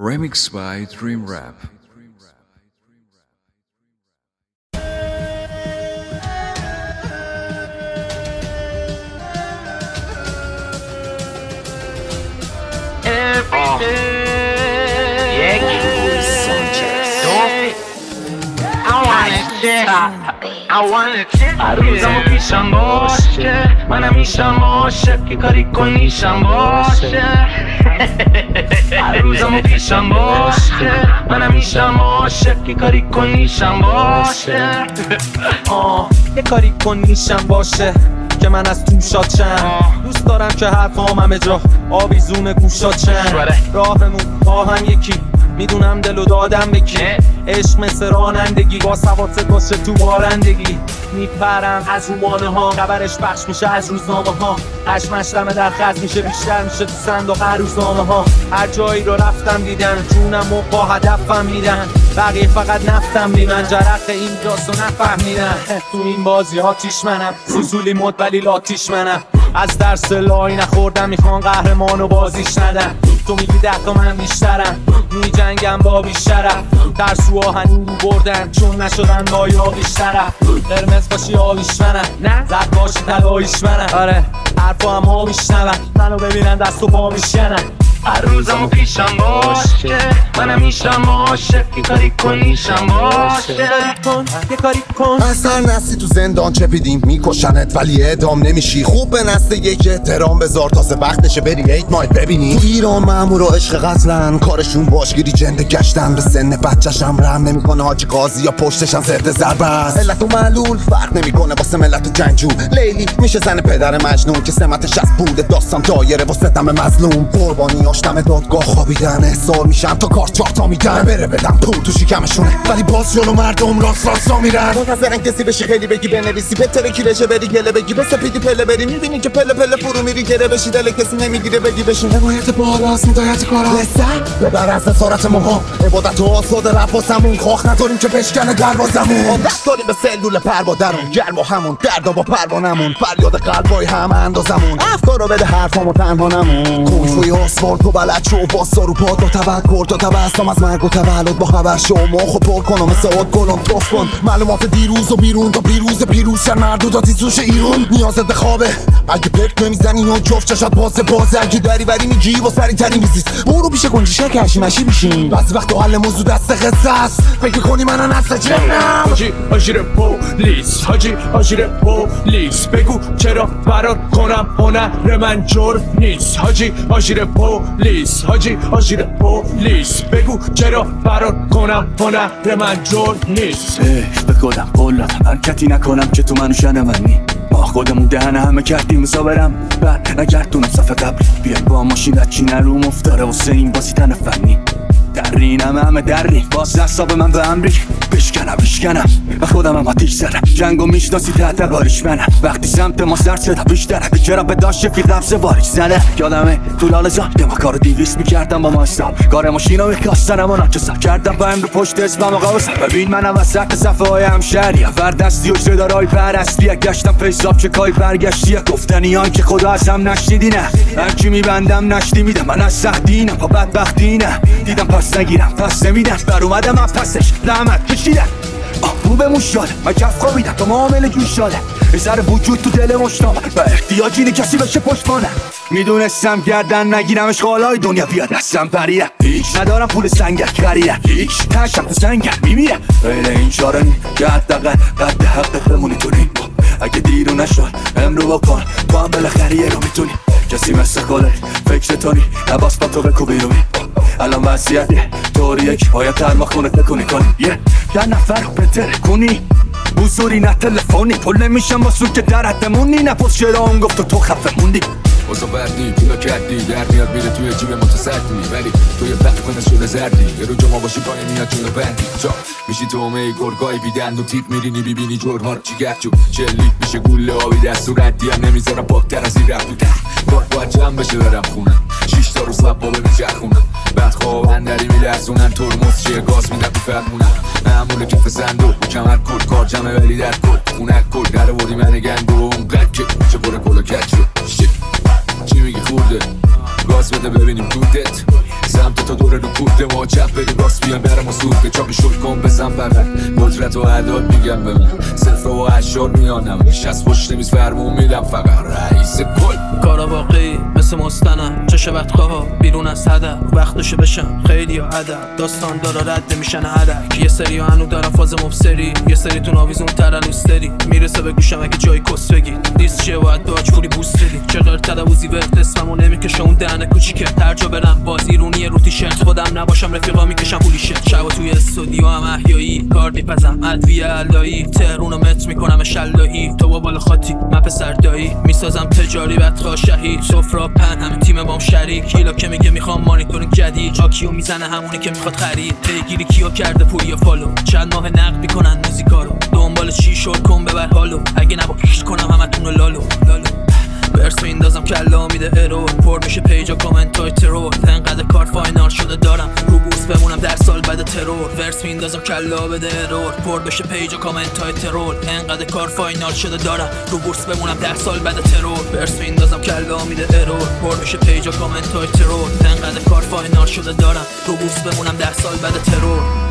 Remixed by Dream Rap. هر روزمو پیشم باشه منم میشم عاشق که کاری کنیشم باشه هر روزمو پیشم باشه منم میشم عاشق که کاری کنیشم باشه یه کاری کنیشم باشه که من از تو شاد شم. دوست دارم که حرفام همه جا آویزون گوشات شم. راهمون با هم یکی میدونم دلو دادم به کی. عشق مثل رانندگی با سواسه باشه تو بارندگی. میپرم از رومانه ها خبرش پخش میشه از روزنامه ها. خشمش دمه در خط میشه بیشتر میشه تو صندوق هر روزنامه ها. هر جایی رو رفتم دیدن جونم و با هدفم میدن. بقیه فقط نفتم بی من جرق اینجاست و نفهمیدن. تو این بازی ها تیش منم سوسولی مد ولی لاتیش منم. از درس لای نخوردم میخوان قهرمانو بازیش ندن. تو میگی 10 تا من بیشترم میجنگم با بیشترم. ترسوها هنو رو بردن چون نشدن با یاقیش طرف. قرمز باشی آبیش منم زرد باشی طلاییش منم. آره حرفا هم ها میشنون منو ببینن دست و پا میشنن. هر روزمو پیشم باشه منم میشم عاشق که کاری کنیشم باشه. یه کاری کن اثر نستی تو زندان چپیدیم میکشنت ولی اعدام نمیشی. خوب به نسل یک احترام بذار تازه وقتشه بری 8 مایل ببینی. تو ایران مامور و عشق قتلن کارشون باشگیری جنده گشتن. به سن بچه‌شم رحم نمیکنه حاجی قاضی یا پشتشم زرد ضربه است. علت و معلول فرق نمیکنه واسه ملت و جنگجو. لیلی میشه زن پدر مجنون که سمتش از پول داستان دایره واسه دم مظلوم. قربانی دم دادگاه خوابیدن احضار میشن تا کارت 4 تا میدن. بره بدم پول تو شکمشونه ولی باز جلو مردم راستا میرن. منتظرن کسی بشی خیلی بگی بنویسی بهتره کی بشه بری گله بگی به سپیدی پله بری. میبینی که پله پله فرو میری گره بشی دل کسی نمیگیره بگی بشین. حمایت بالاست میدایت کارا لذت ببر از اسارت ماها. عبادت و آساد رفاسمون خاخ نداریم که بشکنه دروازمون. عادت داریم به سلول پروادرون گرم و همون دردا با پروانمون. فریاد قلبای هم اندازمون افکارو بده حرفامو تنها نمون. کنفوی آسفالت و بلد شو باز رو پاد و تفکر تا تبستم از مرگ و تولد با خبر شو مخو پر کنم مثل آد گلم توف کن. معلومات دیروز و بیرون تا پیروز شن مردوداتی زوش ایرون. نیازت به خوابه اگه پک نمیزنی و جفت چشات بازه. اگه دری بری میگی و سری تری میزیست برو پیش کنجی شکرشی مشی بشین. بعضی وقت و حل موضوع دست قصه است فکر کنی منو نسل جنم. حاجی آژیر پولیس حاجی آژیر پولیس بگو چرا فرار کنم هنر من جرم نیست. حاجی آژیر پولیس حاجی آژیر پولیس بگو چرا فرار کنم هنر من جرم نیست. بکنم قولم حرکتی نکنم که تو منو شنونی. ما خودمون دهنه همه کردیم مسابرم بر نگردونم صفحه قبلی. بیا با ماشینت چی نروم افتاره واسه این بازی تن فنی. درینم همه درین باز دستاب من به امریک بشکنم و خودم هم آتیش زدم. جنگو میشناسی تحت باریش منم. وقتی سمت ما سرد شده بیشتره بیچاره به داشت فی قبض باریش زنه. یادمه تو لال جان یه ما کارو 200 میکردم با ما استاب. کار ماشینو میکاستنم و ناچسم کردم با امرو پشت اسمم و قوسم. ببین منم وسط صفحه های همشهری وردستی و جدارای پرستی. گشتم پیساب چکای برگشتی گفتنی های که خدا از هم نشنیدی. نه هرکی میبندم نشتی میدم من از سختی نه با بدبختی نه. دیدم پس نگیرم پس نمیدم بر اومدم از پسش لحمت کشیدم. رو به موشاله من کف خوابیدم تا معامل جوشاله. سر وجود تو دل مشتامه و احتیاجی اینه کسی بشه پشتانه. میدونستم گردن نگیرمش خالای دنیا بیاد دستم پریه. هیچ ندارم پول سنگر خریه هیچ تشم تو سنگر میمیره. غیر این چاره نی که حداقل قد حقت بمونی تو نیم. اگه دیرو نشد امرو بکن تو هم بالاخره یه رو میتونی. کسی مثل خودت فکر تونی نباس با تو بکوبی رو می. الان وضعیت طوریه که باید ترما خونه تکونی کنی. یه نفر رو بهتره کنی حضوری نه تلفنی. پل نمیشم با سو که در حدمونی نپس چرا اون گفت تو خفه موندی. اوزا بردی پولا کردی در میاد میره توی جیب متسردی ولی توی وقت کنه شده زردی. یه رو جمع باشی پای میاد جونه بندی جا میشی تومه گرگای بیدند و تیق میرینی ببینی جرها رو چیگرچو چلیت میشه گوله آبی دست و ردی هم نمیذارم پاکتر از این رفت بودن. باید جمع بشه برم خونم 6 تا رو سب بابه میچرخونم. بعد خوابن دری میلرزونن ترمز چیه گاز میدن تو فرمونم. معمول کف صندوق کمر کل کار جمعه ولی در کل خونک کل در بودی من گنگ و اونقدر که چه پر کل و کچ شد. چی میگی خورده گاز بده ببینیم دودت. سمت تا دوره رو کورد ما چپ بریم راست بیان برم و سود به چاقی شد کن بزن بغل قدرت و عداد میگم به من صفر و اشار میانم نشست پشت میز فرمون میدم فقط رئیس کل کارا واقعی مثل مستنم چه شبتخواه ها بیرون از هدف وقتشو بشم خیلی ها ادب داستان دارا رد میشن هدک یه سری ها هنو دارم فاز مبصری یه سری تون آویزون ترلوستری میرسه به گوشم اگه جای کس بگید دیست چیه باید باج پولی بوست بدی چقدر تلوزی ورد اسممو نمیکشه اون دهنه کوچیکه ترجا برم باز ایرونیه رو تیشرت خودم نباشم رفیقا میکشم پولی شد شبا توی استودیو هم احیایی کار میپزم ادویه علایی تهرونو مت میکنم شلایی تو با بالا خاطی من پسر دایی میسازم تجاری بدخواه شهید سفرا پن همه تیم بام شریک کیلا که میگه میخوام مانیتورینگ جدید آکیو میزنه همونی که میخواد خرید پیگیری کیو کرده پولی و فالو چند ماه نقد میکنن موزیکارو دنبال چی شد کن ببر حالو اگه نبا کیش کنم همتون رو لالو برس میندازم کلا میده ارور پر میشه پیجا کامنت های ترور انقدر کار فاینال شده دارم رو بورس بمونم در سال بعد ترور ورس میندازم کلا بده ارور پر بشه پیجا کامنت های ترور انقدر کار فاینال شده دارم رو بورس بمونم در سال بعد ترور ورس میندازم کلا میده ارور پر میشه پیجا کامنت های ترور انقدر کار فاینال شده دارم رو بورس بمونم در سال بعد ترور